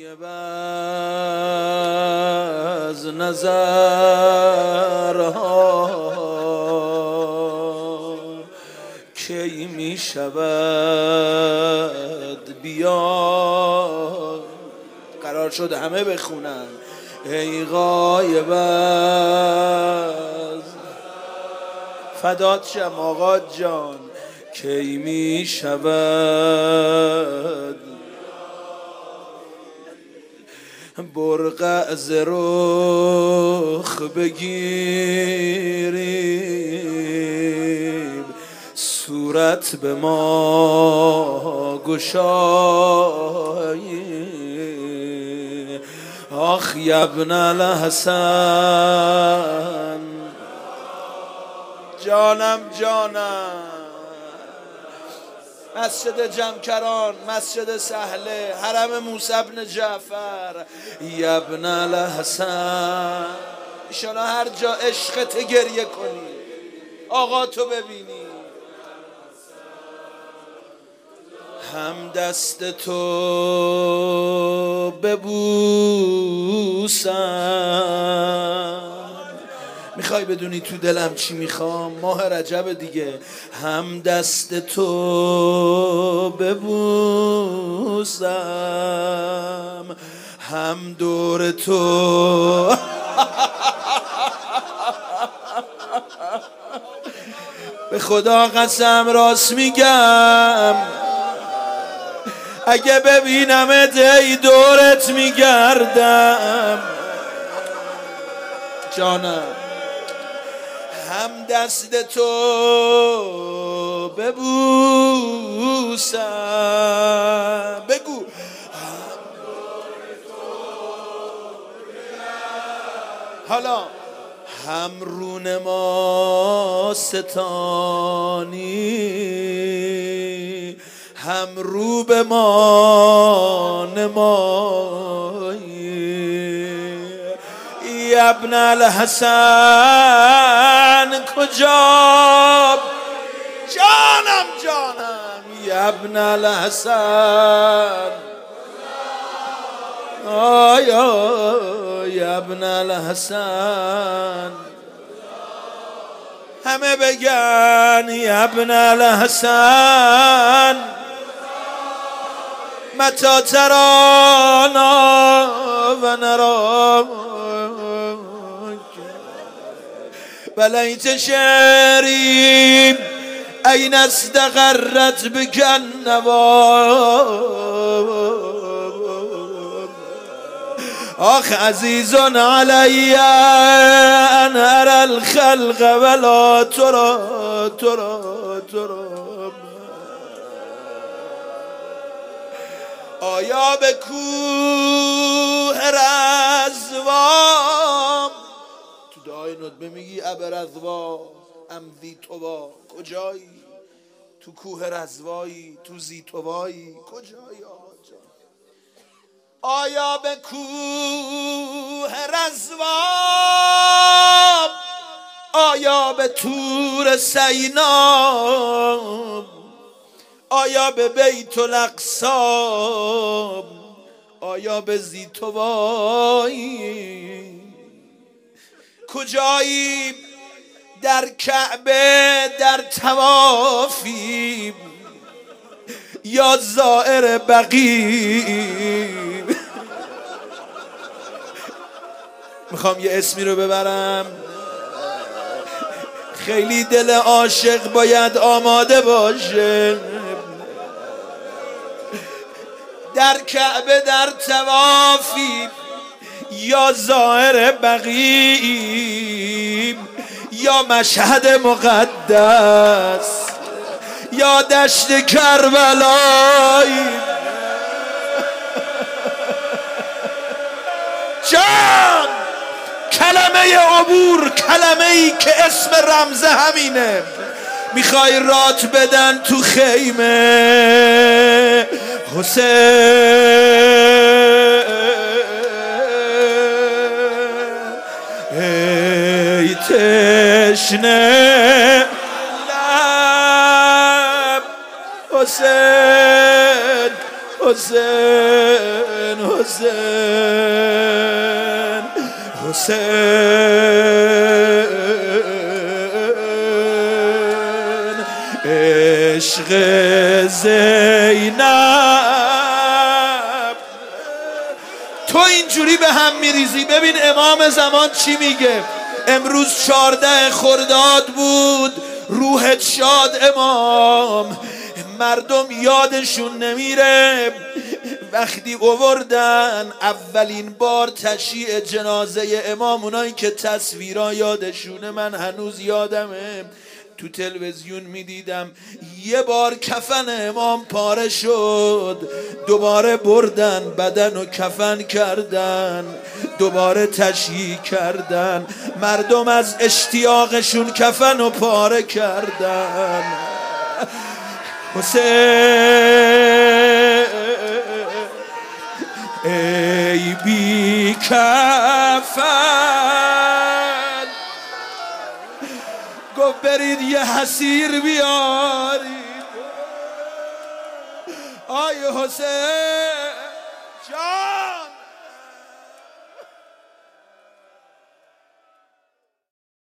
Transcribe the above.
غایب از نظرها کی می شود بیاد. قرار شد همه بخونن ای غایب از فدات شم آقا جان کی می شود برقع ز رخ بگیریم صورت به ما گشایی. آخ یبن الحسن جانم مسجد جمکران، مسجد سهله، حرم موسی بن جعفر. یبن الحسن ایشالا هر جا عشقت گریه کنی، آقا تو ببینی، هم دست تو ببوسم. میخوای بدونی تو دلم چی میخوام؟ ماه رجب دیگه. هم دست تو ببوسم هم دور تو به خدا قسم راست میگم اگه ببینمت ای دورت میگردم جانم. هم دست تو ببوسم بگو حالا هم رون ما ستانی هم رو به ما نمایی. ابن الحسن کجا جانم ابن الحسن آیا ابن الحسن همه بگن ابن الحسن متى ترانا و نراک بلیت شعری این استقرت بک النوا. آخ عزیز علی ان ارى الخلق ولا ترى آیا به کوه رضوان تو دعای ندبه میگی ابرضوا امضی توبا کجایی؟ تو کوه رضوایی تو زیتوایی کجایی آقا جان؟ آیا به کوه رضوان آیا به طور سینا آیا به بیت الاقصی آیا به زیتوایی کجایی؟ در کعبه در طوافی یا زائر بقیع؟ میخوام یه اسمی رو ببرم خیلی دل عاشق باید آماده باشه. در کعبه در طوافی یا زائر بقیع یا مشهد مقدس یا دشت کربلایی. جان کلمه عبور کلمه ای که اسم رمز همینه. میخوای رات بدن تو خیمه حسین ای تشنه لب حسین حسین حسین عشق زینب. تو اینجوری به هم میریزی. ببین امام زمان چی میگه. امروز 14 خرداد بود، روحت شاد امام. مردم یادشون نمیره وقتی آوردن اولین بار تشییع جنازه امام، اونایی که تصویرا یادشونه، من هنوز یادمه تو تلویزیون میدیدم، یه بار کفن امام پاره شد، دوباره بردن بدن و کفن کردن، دوباره تشییع کردن، مردم از اشتیاقشون کفن و پاره کردن. حسین ای بی کفن، گفت برید یه حسیر بیارید. آی حسین جان